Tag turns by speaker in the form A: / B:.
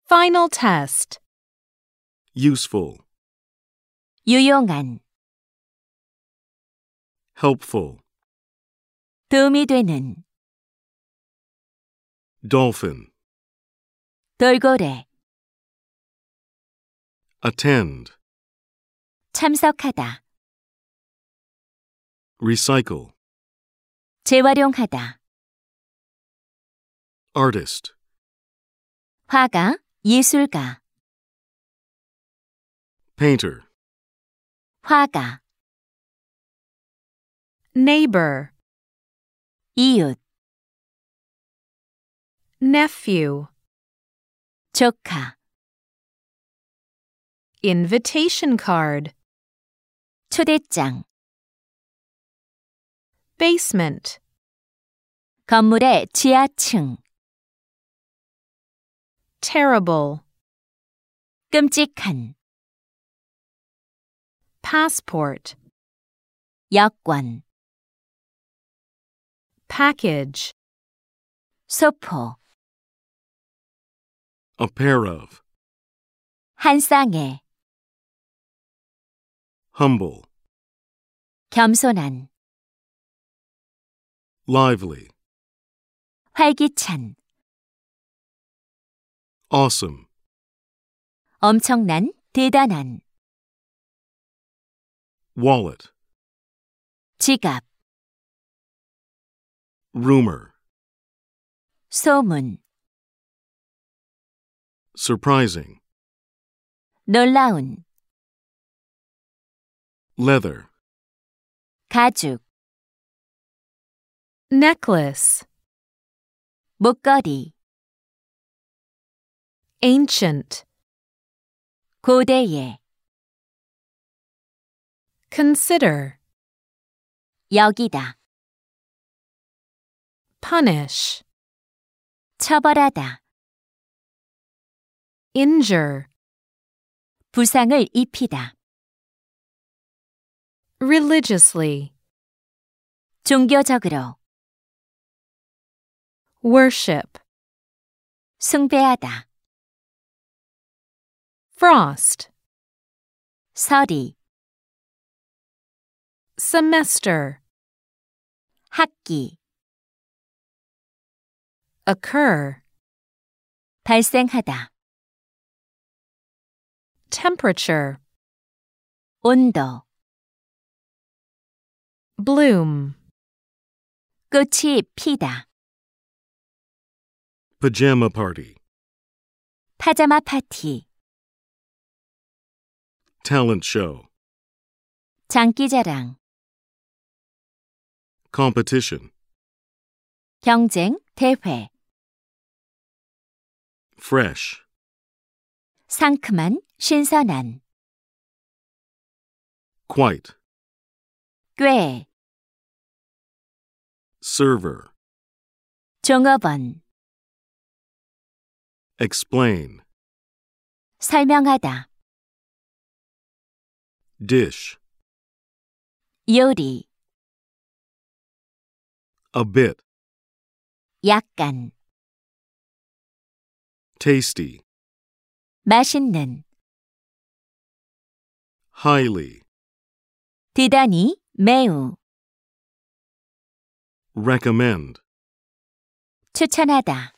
A: Final test.
B: useful,
C: 유용한,
B: helpful,
C: 도움이 되는,
B: dolphin,
C: 돌고래,
B: attend,
C: 참석하다,
B: recycle,
C: 재활용하다,
B: artist,
C: 화가, 예술가,
B: painter,
C: 화가,
A: Neighbor.
C: 이웃,
A: Nephew.
C: 조카,
A: Invitation card.
C: 초대장,
A: Basement.
C: 건물의 지하층,
A: Terrible.
C: 끔찍한,
A: Passport.
C: 여권,
A: Package.
C: 소포,
B: a pair of,
C: 한 쌍에,
B: humble,
C: 겸손한,
B: lively,
C: 활기찬,
B: awesome,
C: 엄청난, 대단한,
B: wallet,
C: 지갑,
B: rumor,
C: 소문,
B: surprising,
C: 놀라운,
B: leather,
C: 가죽,
A: Necklace.
C: 목걸이,
A: Ancient.
C: 고대의,
A: Consider.
C: 여기다,
A: Punish.
C: 처벌하다,
A: Injure.
C: 부상을 입히다,
A: Religiously.
C: 종교적으로,
A: Worship.
C: 숭배하다,
A: Frost.
C: 서리,
A: Semester.
C: 학기,
A: Occur.
C: 발생하다,
A: Temperature.
C: 온도,
A: Bloom.
C: 꽃이 피다,
B: pajama party,
C: 파자마 파티,
B: talent show,
C: 장기자랑,
B: competition,
C: 경쟁, 대회,
B: fresh,
C: 상큼한, 신선한,
B: quite,
C: 꽤,
B: server,
C: 종업원,
B: explain,
C: 설명하다,
B: dish,
C: 요리,
B: a bit,
C: 약간,
B: tasty,
C: 맛있는,
B: highly,
C: 대단히, 매우,
B: recommend,
C: 추천하다,